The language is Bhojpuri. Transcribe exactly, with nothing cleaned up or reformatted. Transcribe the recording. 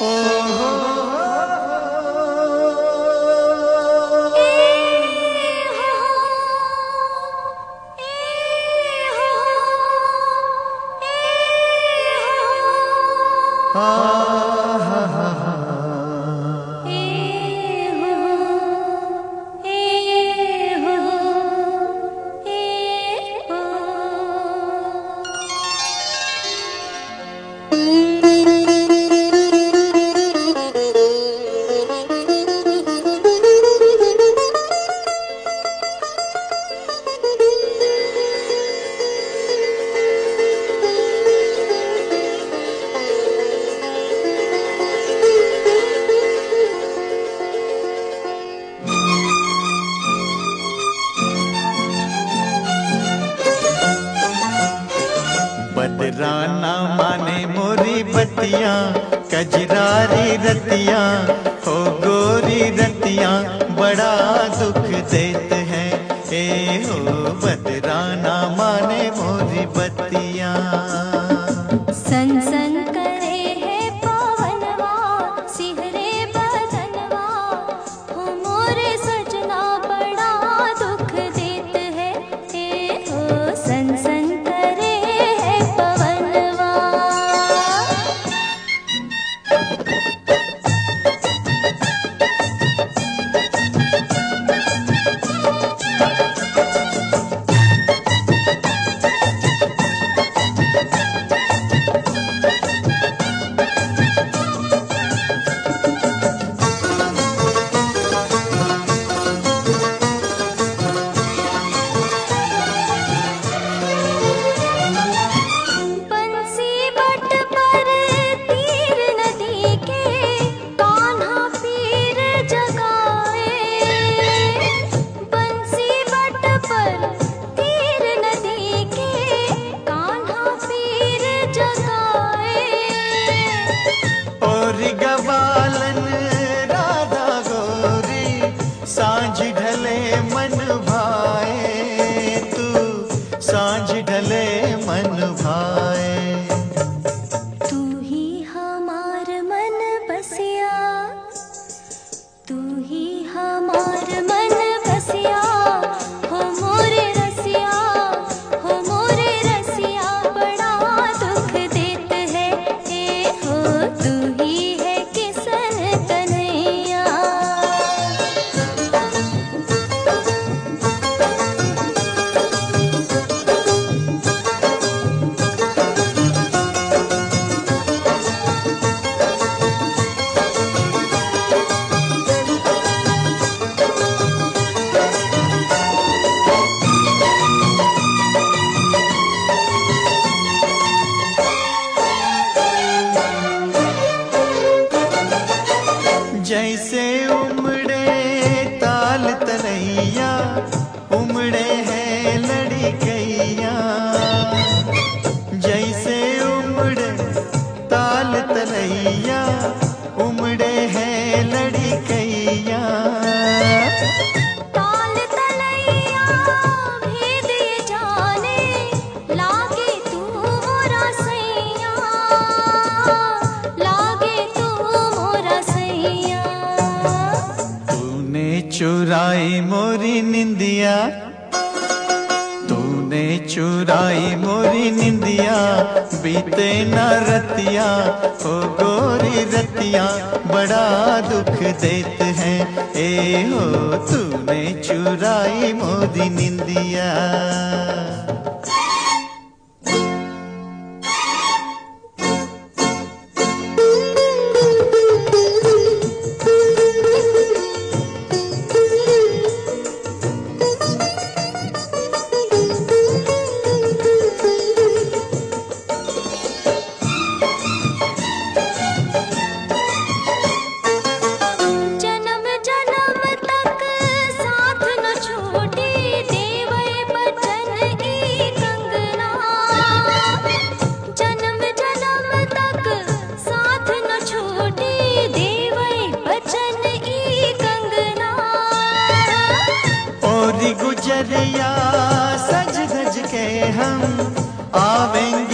बदराना माने मोरी बत्तियां, कजरारी रतियां, हो गोरी रतियां बड़ा दुख देते हैं। ए हो बदराना माने मोरी बत्तियां। सन सन करे है पवनवा, सिहरे बदनवा, हो मोरे सजना बड़ा दुख देते हैं। ए हो सन सन करे है पवनवा। गवालन राधा गोरी, सांझ ढले मन भाए, तू सांझ ढले मन भाए। तू ही हमार मन बसिया, तू ही हमार मन बसिया, हो मोरे रसिया, हो मोरे रसिया बड़ा दुख देते हैं। ए हो तू ही है किसन कन्हैया। जैसे उमड़े ताल तलैया, उमड़े हैं लड़कैया। जैसे उमड़े ताल तलैया, उमड़े हैं लड़कैया। ताल तलैया भेद ये जाने, लागे तू मोरा सैया, लागे तू मोरा सैया। तूने चुराई मोरी निंदिया, तूने चुराई मोरी निंदिया, बीते न रतिया, हो गोरी रतिया बड़ा दुख देते हैं। ए हो तूने चुराई मोरी निंदिया। जन्म जन्म तक साथ न छोड़े, देवै बचन ई कंगना। जन्म जन्म तक साथ न छोड़े, देवै बचन ई कंगना। और गुजरिया सज धज के हम आवेंगे